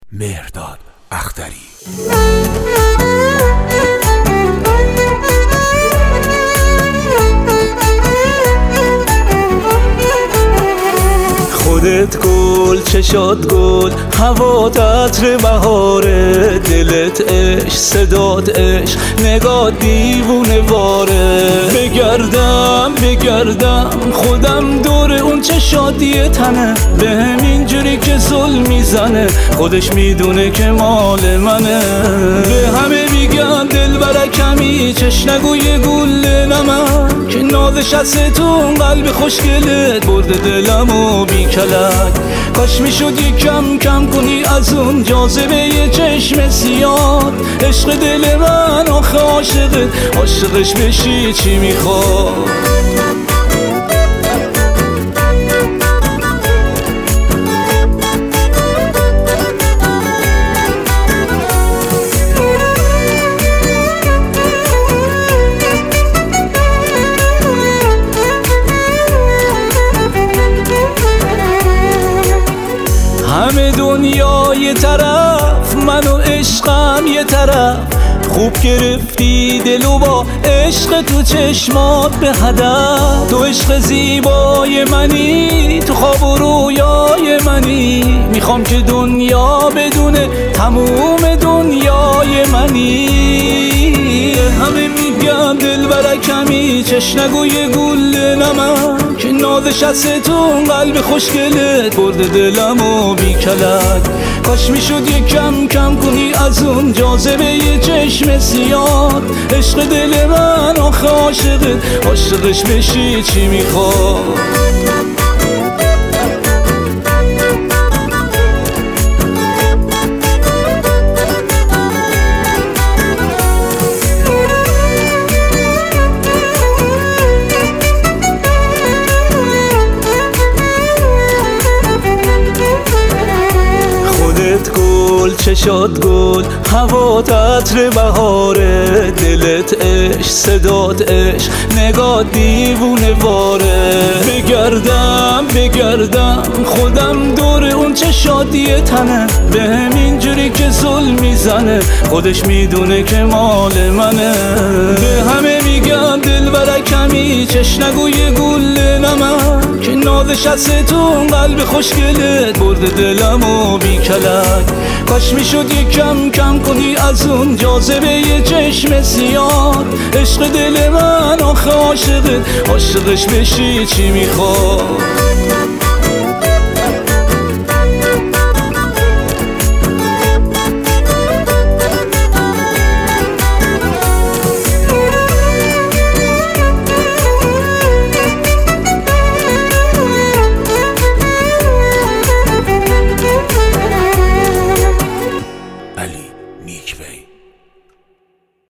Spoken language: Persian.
مهرداد اختری. خودت گل، چشات گل، هوات عطر بهاره، دلت عشق، صدات عشق، نگاه دیوونه واره. بگردم خودم دور اون چه شادی تنه، بهم اینجوری که ظلم میزنه، خودش میدونه که مال منه. به همه میگم دل برکمی، چش نگوی گل نمک، که نازش هست تو قلب خوشگلت برده دلمو بی کلک. کاش میشد یکم کم کنی از اون جاذبه یه چشم سیاه، عشق دل من آخه عاشقش بشی چی میخواد؟ همه دنیا یه طرف، من و عشقم یه طرف، خوب گرفتی دلو با عشق تو چشمات به هدف. تو عشق زیبای منی، تو خواب و رویای منی، میخوام که دنیا بدونه تموم دنیای منی. همه میگم دل برکمی، چش نگوی گل نمک، که نازش هست تو قلب خوشگلت برده دلمو بی کلک. کاش میشد یکم کم کنی از اون جاذبه یه چشم سیاه، عشق دل من آخه عاشقش بشی چی میخواد؟ چشات گل، هوات عطر بهاره، دلت عشق، صدات عشق، نگاه دیوونه واره. بگردم خودم دور اون چه شادی تنه، بهم اینجوری که ظلم میزنه، خودش میدونه که مال منه. به همه میگم دل برکمی، چش نگوی گل نمک، که نازش هست تو قلب خوشگلت برده دلمو بی کلک. کاش میشد یکم کم کنی از اون جاذبه یه چشم سیاه، عشق دل من آخه عاشقش بشی چی میخواد؟